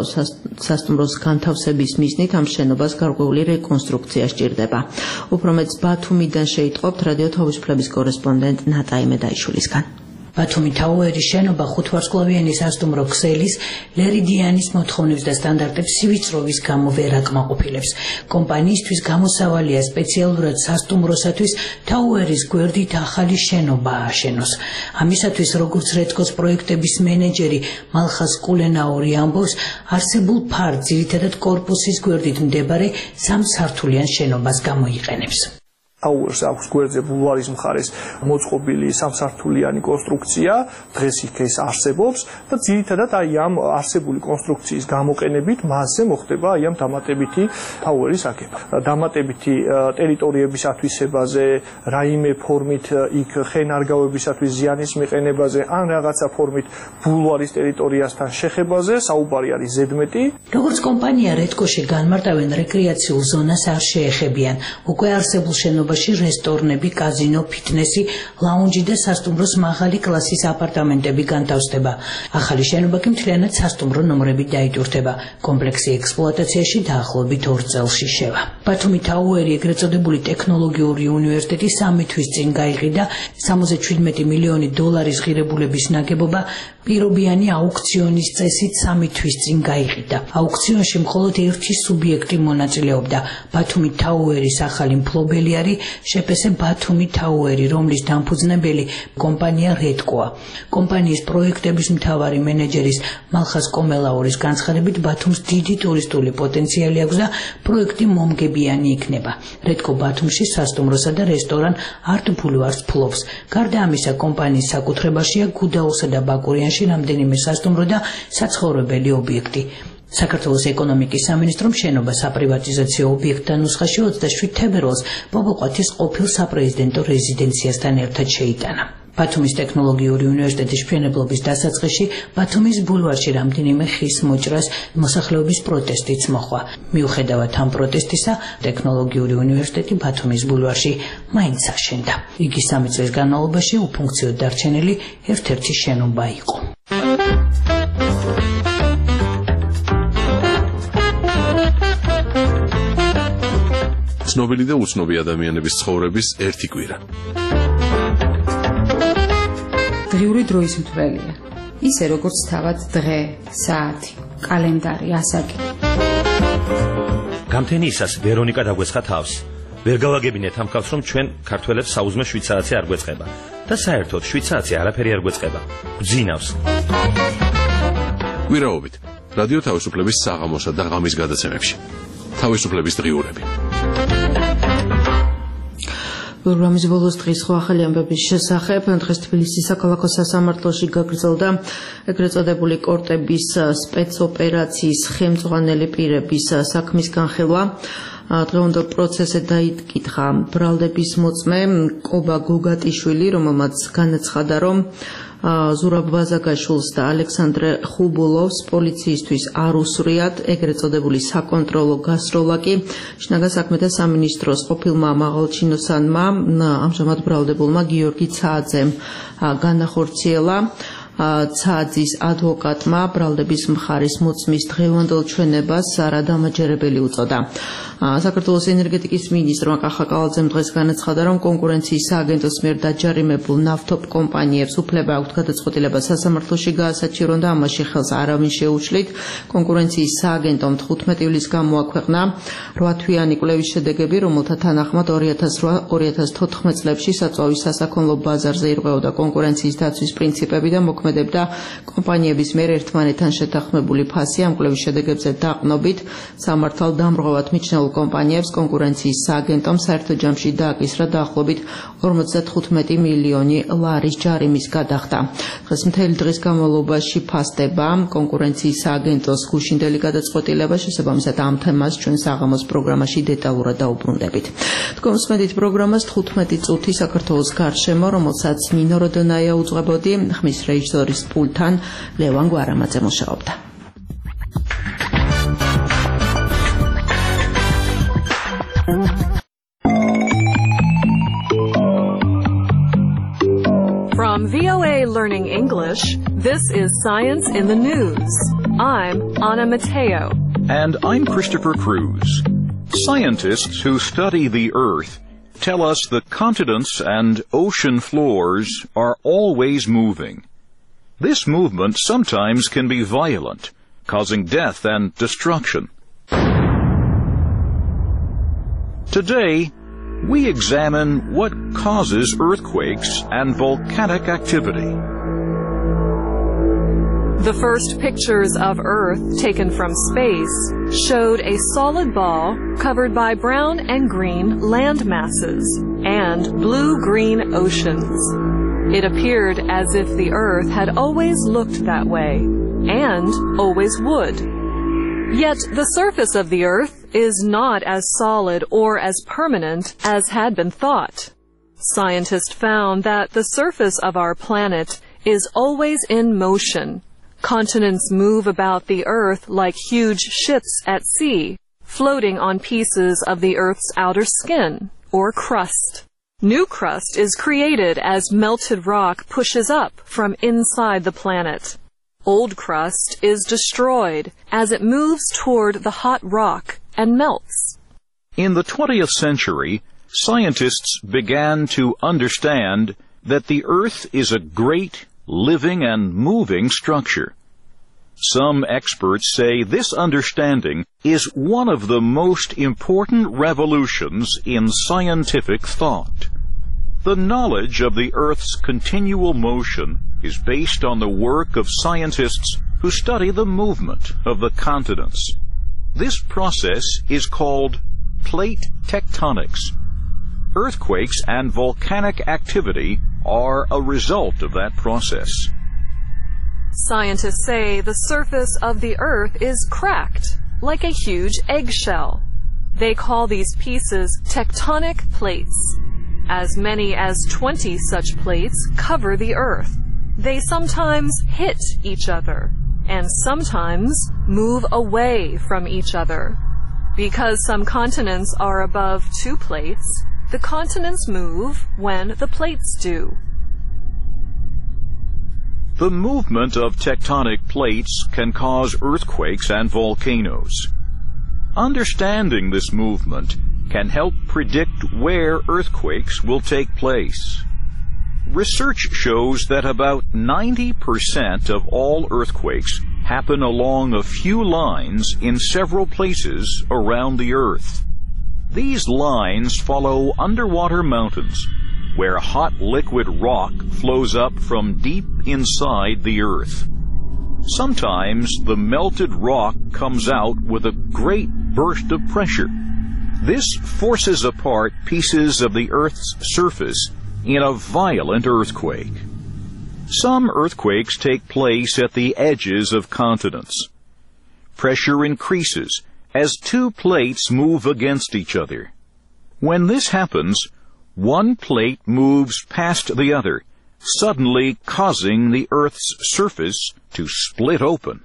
სასტუმროს განთავსების მიზნით ამ შენობას გარკვეული რეკონსტრუქცია სჭირდება. უფრო მეც ბათუმიდან შეიტყობთ რადიო თავისუფლების კორესპონდენტ ნატა იმედაიშვილისგან.
ბათუმი თაუერის შენობა ხუთვარსკვლავიანი სასტუმრო ქსელის ლერიდიანის მოთხოვნებს და სტანდარტებს სივიწროვის გამო ვერ აკმაყოფილებს. კომპანიისთვის გამოსავალია სპეციალურად სასტუმროსათვის თაუერის გვერდით ახალი შენობა ააშენოს. ამისათვის, როგორც რედკოს პროექტების მენეჯერი მალხას კულენაური ამბობს, არსებულ ფარდ ძირითადად კორპუსის გვერდით მდებარე სამსართულიან შენობას გამოიყენებს.
Towers აქვს გვერდზე ბულვარის მხარეს მოწყობილი სამსართულიანი კონსტრუქცია, დღეს იქ ეს არსებობს და ძირითადად აი ამ არსებული კონსტრუქციის გამოყენებით მასზე მოხდება აი ამ დამატებითი ტაუერის აგება. დამატებითი ტერიტორიების ათვისებაზე, რაიმე ფორმით იქ ხენარგავებისათვის ზიანის მიყენებაზე, ან რაღაცა ფორმით ბულვარის ტერიტორიასთან შეხებაზე, საუბარი არის ზედმეტი.
როგორც კომპანია რედკოში განმარტავენ, რეკრეაციულ ზონას არ შეეხებიან. უკვე არსებულ შენობაში რესტორნები, კაზინო, ფიტნესი, ლაუნჯი და სასტუმროს მაღალი კლასის აპარტამენტები განთავსდება. ახალი შენობა კი მთლიანად სასტუმრო ნომრებით დაიტვირთება. კომპლექსი ექსპლუატაციაში დაახლოებით ორ წელში შევა. ბათუმი თაუერი, ეგრეთ წოდებული ტექნოლოგიური უნივერსიტეტი სამი თვის წინ გაიყიდა სამოცდაშვიდმეტი მილიონი დოლარის ღირებულების ნაგებობა პირობიანი აუქციონის წესით სამი თვის წინ გაიყიდა. აუქციონში მხოლოდ ერთი სუბიექტი მონაწილეობდა. ბათუმი თაუერის ახალი მფლობელი არის შეპესე ბათუმი თაუერი, რომლის დამფუძნებელი კომპანია რედკოა. კომპანიის პროექტების მთავარი მენეჯერის მალხას კომელაურის განცხადებით, ბათუმს დიდი ტურისტული პოტენციალი აქვს და პროექტი მომგებიანი იქნება. რედკო ბათუმში სასტუმროსა და რესტორან არტ ბულვარს ფლობს. გარდა ამისა, კომპანიის საკუთრებაშია გუდაოსა და ბაკურიანში რამდენიმე სასტუმრო და საცხოვრებელი ობიექტი. საქართველოს ეკონომიკის სამინისტრომ შენობა საპრივატიზაციო ობიექტთან ნუსხაში ოცდაშვიდ თებერვალს ბობოყვათის ყოფილ საპრეზიდენტო რეზიდენციასთან ერთად შეიტანა. ბათუმის ტექნოლოგიური უნივერსიტეტის მშენებლობის დასაწყისში ბათუმის ბულვარში რამდენიმე ხის მოჭრას მოსახლეობის პროტესტიც მოჰყვა. მიუხედავად ამ პროტესტისა, ტექნოლოგიური უნივერსიტეტი ბათუმის ბულვარში მაინც აშენდა. იგი სამი წლის განმავლობაში უფუნქციოდ დარჩენილი ერთ-ერთი შენობა იყო.
ცნობილი და უცნობი ადამიანების ცხოვრების ერთი კვირა.
დღიური დროის მთვრელია. ისე როგორც თავად დღე, საათი, კალენდარი, ასაკი.
გამთენიისას ვერონიკა დაგვეცხა თავს. ვერ გავაგებინეთ ამ ხალხს, რომ ჩვენ ქართველებს საუზმე შვიდ საათი არ გვეწყება და საერთოდ შვიდ საათი არაფერი არ გვეწყება. გძინავს.
კვირაობით რადიო თავისუფლების საღამოსა და ღამის გადაცემებში. თავისუფლების დღიურები.
პროგრამის ბოლოს დღის სხვა ახალი ამბების შესახებ დღეს თბილისის საქალაქო სასამართლოში გაგრძელდა ეგრეთ წოდებული კორტების სპეცოპერაციის ხელმძღვანელი პირების საქმის განხილვა. დღევანდელ პროცესზე დაიკითხა ბრალდების მოწმე კობა გოგატიშვილი, რომელმაც განაცხადა, რომ ზურაბ ბაზაგაშვილს და ალექსანდრე ხუბულოვს პოლიციისთვის არ უსვრიათ ეგრეთ წოდებული საკონტროლო გასროლა კი შინაგან საქმეთა სამინისტროს ყოფილმა მაღალჩინოსანმა ამჟამად ბრალდებულმა გიორგი ცააძემ განახორციელა. ცააძის ადვოკატმა ბრალდების მხარის მოწმის დღევანდელ ჩვენებას არადამაჯერებელი უწოდა. საქართველოს ენერგეტიკის მინისტრმა კახა კალაძემ დღეს განაცხადა, რომ კონკურენციის სააგენტოს მიერ დაჯარიმებულ ნავთობ კომპანიებს უფლება აქვთ გადაწყვეტილება სასამართლოში გაასაჩივრონ და ამაში ხელს არავინ შეუშლით. კონკურენციის სააგენტომ თხუთმეტი ივლისს გამოაქვეყნა რვათვიანი კვლევის შედეგები, რომელთა თანახმად ორი ათას რვა ორი ათას თოთხმეტ წლებში საწვავის სასაქონლო ბაზარზე ირღვეოდა კონკურენციის დაცვის პრინციპები და მოქმედება მოქმედებდა კომპანიების მიერ ერთმანეთთან შეთანხმებული ფასი ამ კვლევის შედეგებზე დაყნობით სამართალ დამრღვევად მიჩნეულ კომპანიებს კონკურენციის სააგენტომ საერთო ჯამში დააკისრა დაახლოებით ორმოცდათხუთმეტი მილიონი ლარის ჯარიმის გადახდა. დღეს მთელი დღის განმავლობაში ფასდება კონკურენციის სააგენტოს გუშინდელი გადაწყვეტილება, შესაბამისად ამ თემას ჩვენ საღამოს პროგრამაში დეტალურად დაუბრუნდებით. თქვენ მსმენთ პროგრამას თხუთმეტი წუთი საქართველოს გარშემო, რომელსაც ნინო როდონაია უძღვებოდი, ხმის რეჟისორის პულტთან ლევან გვარამაძე მუშაობდა.
From V O A Learning English, this is Science in the News. I'm Anna Mateo.
And I'm Christopher Cruz. Scientists who study the Earth tell us the continents and ocean floors are always moving. This movement sometimes can be violent, causing death and destruction. Today, we examine what causes earthquakes and volcanic activity.
The first pictures of Earth taken from space showed a solid ball covered by brown and green land masses and blue-green oceans. It appeared as if the Earth had always looked that way, and always would. Yet the surface of the Earth is not as solid or as permanent as had been thought. Scientists found that the surface of our planet is always in motion. Continents move about the Earth like huge ships at sea, floating on pieces of the Earth's outer skin, or crust. New crust is created as melted rock pushes up from inside the planet. Old crust is destroyed as it moves toward the hot rock and melts.
In the twentieth century, scientists began to understand that the Earth is a great, living and moving structure. Some experts say this understanding is one of the most important revolutions in scientific thought. The knowledge of the Earth's continual motion is based on the work of scientists who study the movement of the continents. This process is called plate tectonics. Earthquakes and volcanic activity are a result of that process.
Scientists say the surface of the Earth is cracked, like a huge eggshell. They call these pieces tectonic plates. As many as twenty such plates cover the Earth. They sometimes hit each other, and sometimes move away from each other. Because some continents are above two plates, the continents move when the plates do.
The movement of tectonic plates can cause earthquakes and volcanoes. Understanding this movement can help predict where earthquakes will take place. Research shows that about ninety percent of all earthquakes happen along a few lines in several places around the Earth. These lines follow underwater mountains, where hot liquid rock flows up from deep inside the Earth. Sometimes the melted rock comes out with a great burst of pressure. This forces apart pieces of the Earth's surface in a violent earthquake. Some earthquakes take place at the edges of continents. Pressure increases as two plates move against each other. When this happens, one plate moves past the other, suddenly causing the Earth's surface to split open.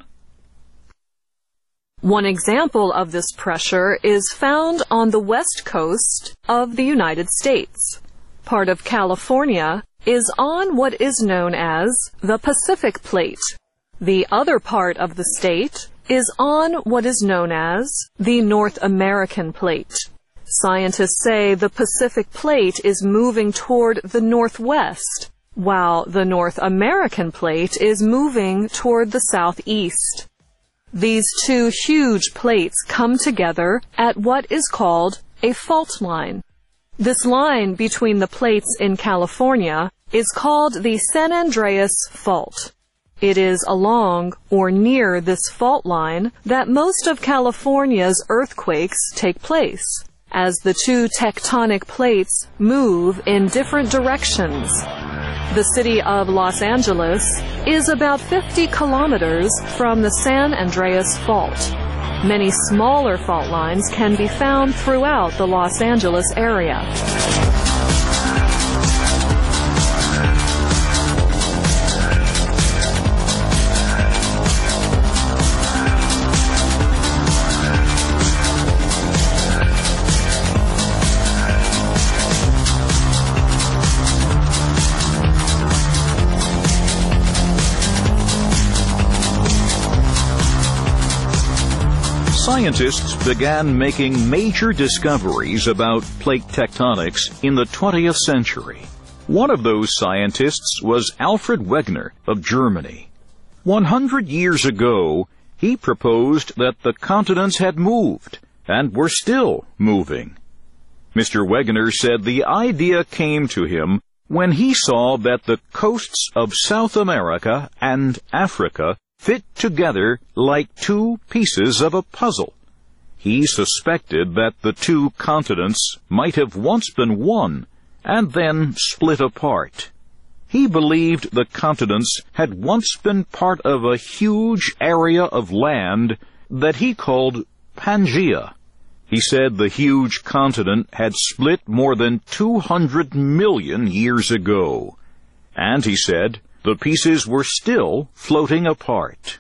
One example of this pressure is found on the west coast of the United States. Part of California is on what is known as the Pacific Plate. The other part of the state is on what is known as the North American Plate. Scientists say the Pacific Plate is moving toward the northwest, while the North American Plate is moving toward the southeast. These two huge plates come together at what is called a fault line. This line between the plates in California is called the San Andreas Fault. It is along or near this fault line that most of California's earthquakes take place, as the two tectonic plates move in different directions. The city of Los Angeles is about fifty kilometers from the San Andreas Fault. Many smaller fault lines can be found throughout the Los Angeles area.
Scientists began making major discoveries about plate tectonics in the twentieth century. One of those scientists was Alfred Wegener of Germany. One hundred years ago, he proposed that the continents had moved and were still moving. Mister Wegener said the idea came to him when he saw that the coasts of South America and Africa fit together like two pieces of a puzzle. He suspected that the two continents might have once been one and then split apart. He believed the continents had once been part of a huge area of land that he called Pangaea. He said the huge continent had split more than two hundred million years ago. And he said the pieces were still floating apart.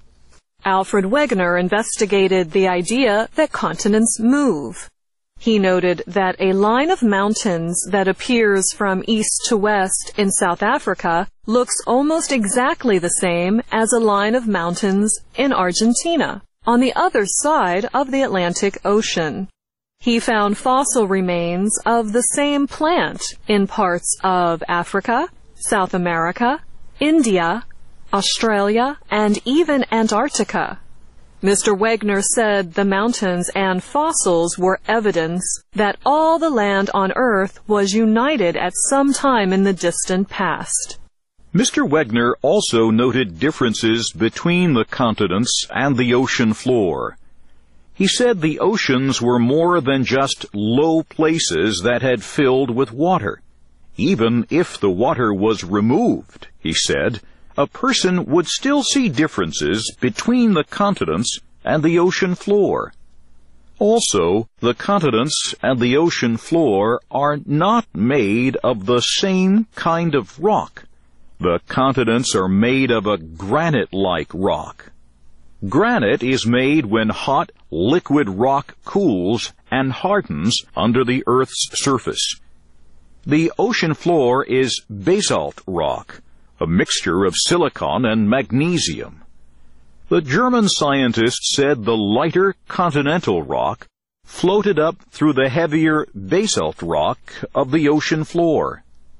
Alfred Wegener investigated the idea that continents move. He noted that a line of mountains that appears from east to west in South Africa looks almost exactly the same as a line of mountains in Argentina, on the other side of the Atlantic Ocean. He found fossil remains of the same plant in parts of Africa, South America, India, Australia, and even Antarctica. Mister Wegener said the mountains and fossils were evidence that all the land on Earth was united at some time in the distant past.
Mister Wegener also noted differences between the continents and the ocean floor. He said the oceans were more than just low places that had filled with water. Even if the water was removed, he said, a person would still see differences between the continents and the ocean floor. Also, the continents and the ocean floor are not made of the same kind of rock. The continents are made of a granite-like rock. Granite is made when hot, liquid rock cools and hardens under the Earth's surface. The ocean floor is basalt rock, a mixture of silicon and magnesium. The German scientists said the lighter continental rock floated up through the heavier basalt rock of the ocean floor.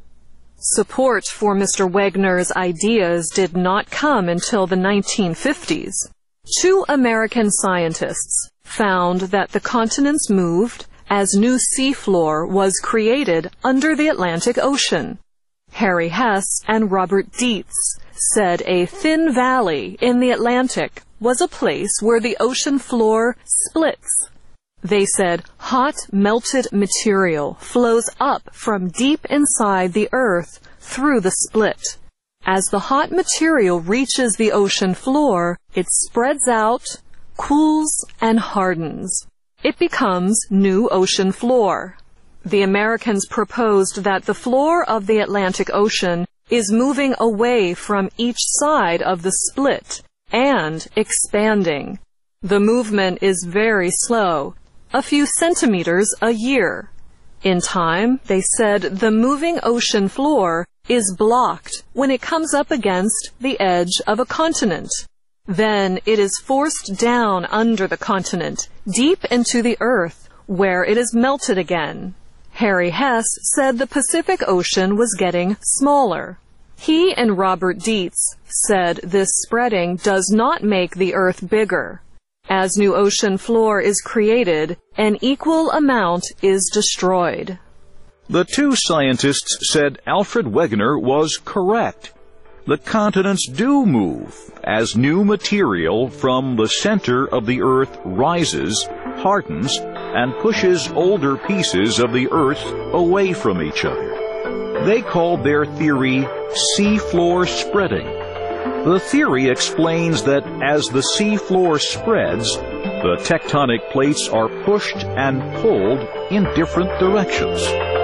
Support for Mister Wegener's ideas did not come until the nineteen fifties. Two American scientists found that the continents moved as new seafloor was created under the Atlantic Ocean. Harry Hess and Robert Dietz said a thin valley in the Atlantic was a place where the ocean floor splits. They said hot melted material flows up from deep inside the Earth through the split. As the hot material reaches the ocean floor, it spreads out, cools, and hardens. It becomes new ocean floor. The Americans proposed that the floor of the Atlantic Ocean is moving away from each side of the split and expanding. The movement is very slow, a few centimeters a year. In time, they said the moving ocean floor is blocked when it comes up against the edge of a continent. Then it is forced down under the continent, deep into the earth, where it is melted again. Harry Hess said the Pacific Ocean was getting smaller. He and Robert Dietz said this spreading does not make the Earth bigger. As new ocean floor is created, an equal amount is destroyed.
The two scientists said Alfred Wegener was correct. the continents do move as new material from the center of the Earth rises, hardens, and pushes older pieces of the Earth away from each other. They called their theory seafloor spreading. The theory explains that as the seafloor spreads, the tectonic plates are pushed and pulled in different directions.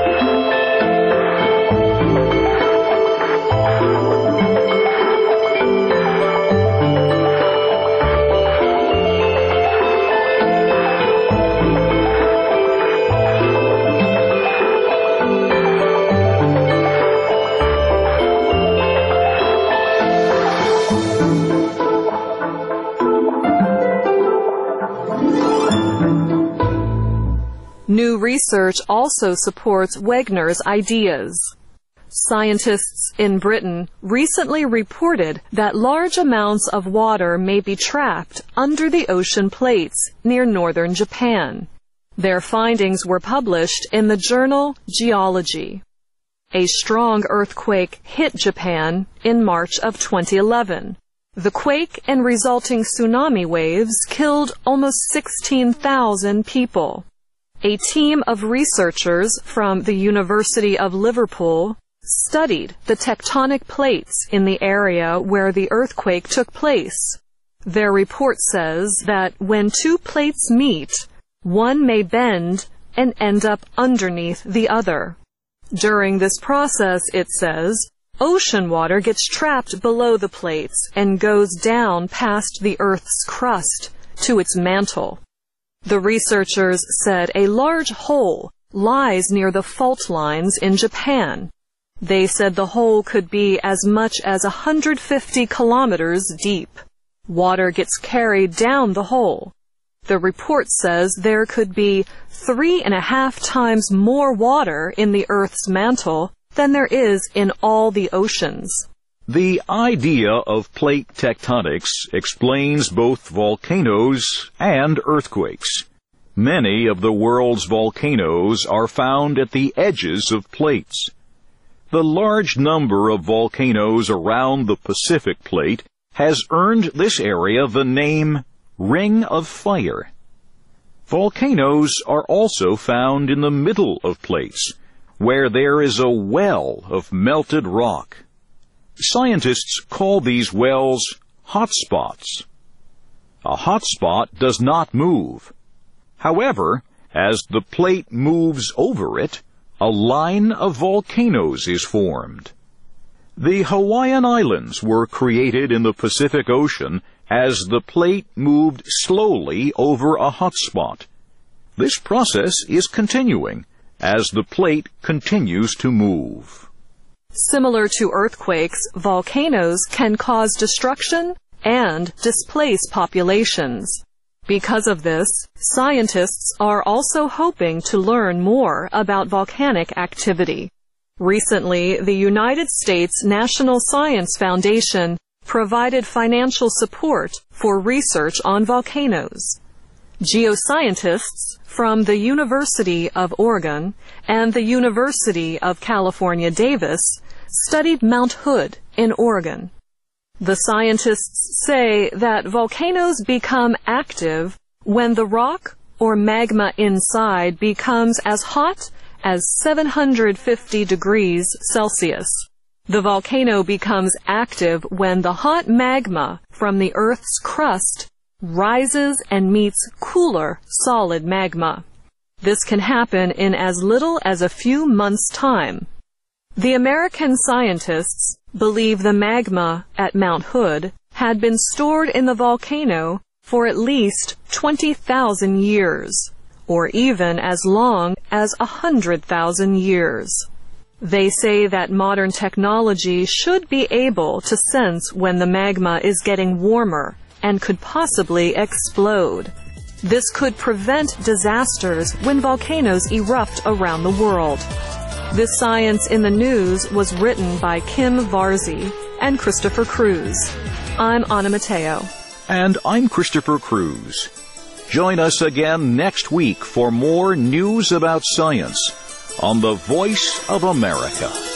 New research also supports Wegener's ideas. Scientists in Britain recently reported that large amounts of water may be trapped under the ocean plates near northern Japan. Their findings were published in the journal Geology. A strong earthquake hit Japan in March of twenty eleven. The quake and resulting tsunami waves killed almost sixteen thousand people. A team of researchers from the University of Liverpool studied the tectonic plates in the area where the earthquake took place. Their report says that when two plates meet, one may bend and end up underneath the other. During this process, it says, ocean water gets trapped below the plates and goes down past the Earth's crust to its mantle. The researchers said a large hole lies near the fault lines in Japan. They said the hole could be as much as one hundred fifty kilometers deep. Water gets carried down the hole. The report says there could be three and a half times more water in the Earth's mantle than there is in all the oceans.
The idea of plate tectonics explains both volcanoes and earthquakes. Many of the world's volcanoes are found at the edges of plates. The large number of volcanoes around the Pacific Plate has earned this area the name Ring of Fire. Volcanoes are also found in the middle of plates, where there is a well of melted rock. Scientists call these wells hotspots. A hotspot does not move. However, as the plate moves over it, a line of volcanoes is formed. The Hawaiian Islands were created in the Pacific Ocean as the plate moved slowly over a hotspot. This process is continuing as the plate continues to move.
Similar to earthquakes, volcanoes can cause destruction and displace populations. Because of this, scientists are also hoping to learn more about volcanic activity. Recently, the United States National Science Foundation provided financial support for research on volcanoes. Geoscientists from the University of Oregon and the University of California, Davis studied Mount Hood in Oregon. The scientists say that volcanoes become active when the rock or magma inside becomes as hot as seven hundred fifty degrees Celsius. The volcano becomes active when the hot magma from the Earth's crust rises and meets cooler solid magma. This can happen in as little as a few months' time. The American scientists believe the magma at Mount Hood had been stored in the volcano for at least twenty thousand years, or even as long as one hundred thousand years. They say that modern technology should be able to sense when the magma is getting warmer and could possibly explode. This could prevent disasters when volcanoes erupt around the world. This Science in the News was written by Kim Varzi and Christopher Cruz. I'm Anna Matteo.
And I'm Christopher Cruz. Join us again next week for more news about science on the Voice of America.